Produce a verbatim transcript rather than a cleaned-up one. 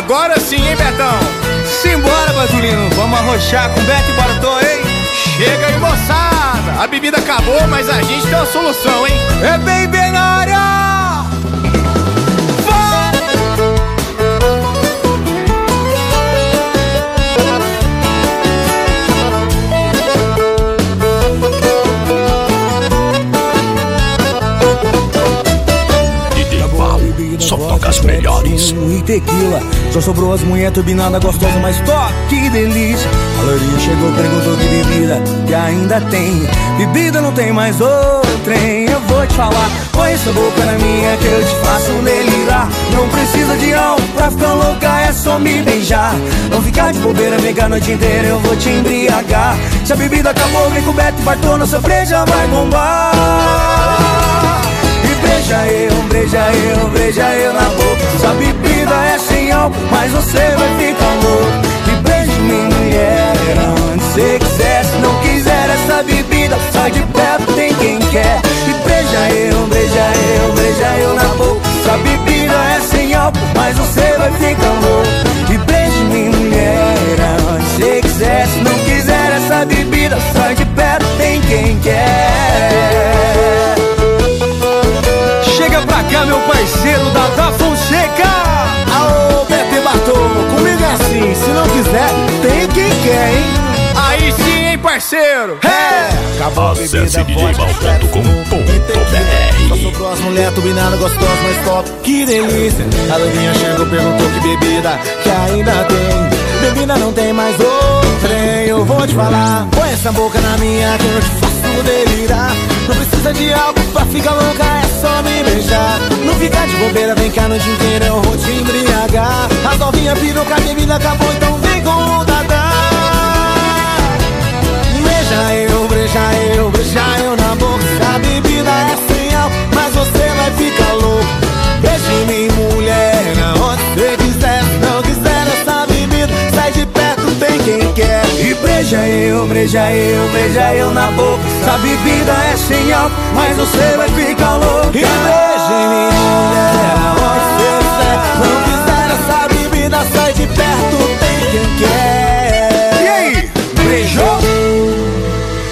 Agora sim, hein, Betão? Simbora, Batulino, vamos arrochar com Beto e Bartô, hein? Chega aí, moçada! A bebida acabou, mas a gente tem uma solução, hein? É bem, bem na área! Só toca as melhores. E tequila, só sobrou as mulher turbinada gostosa, mas top, que delícia. A loirinha chegou, perguntou que bebida que ainda tem. Bebida não tem mais outra, hein? Eu vou te falar, põe essa boca na minha que eu te faço delirar. Não precisa de álcool pra ficar louca, é só me beijar. Não ficar de bobeira, vem a noite inteira, eu vou te embriagar. Se a bebida acabou, vem com Beto e Bartô, nossa breja vai bombar. Breja eu, breja eu, breja eu na boca. Sua bebida é sem álcool, mas você vai ficar louco. E beije-me, mulher, onde você quiser. Se não quiser essa bebida, sai de perto, tem quem quer. E breja eu, breja eu, breja eu na boca. Sua bebida é sem álcool, mas você vai ficar louco. E beije-me, mulher, onde você quiser. Se não quiser essa bebida, sai de perto, tem quem quer. Chega pra cá, meu parceiro Dada Fonseca. Aô, Beto e Bartô, comigo é assim, se não quiser, tem quem quer, hein? Aí sim, hein, parceiro? É, acabou a bebida, acesse d j mal ponto com ponto b r. só sobrou as mulher turbinada gostosa, mas top, que delícia. A loirinha chegou, perguntou que bebida que ainda tem. Bebida não tem mais outra, hein? Eu vou te falar, põe essa boca na minha que eu te faço delirar. Não precisa de álcool pra ficar louca, é só me beijar. Não fica de bobeira, vem cá a noite inteira, eu vou te embriagar. As novinhas piram que a bebida acabou, então vem com o Dadá. Breja eu, breja eu, breja eu na boca. A bebida é sem álcool, mas você vai ficar louco. Beije-me, mulher, onde você quiser. Se não quiser essa bebida, sai de perto, tem quem quer. E breja eu, breja eu, breja eu na boca. Essa bebida é sem álcool, mas você vai ficar louco.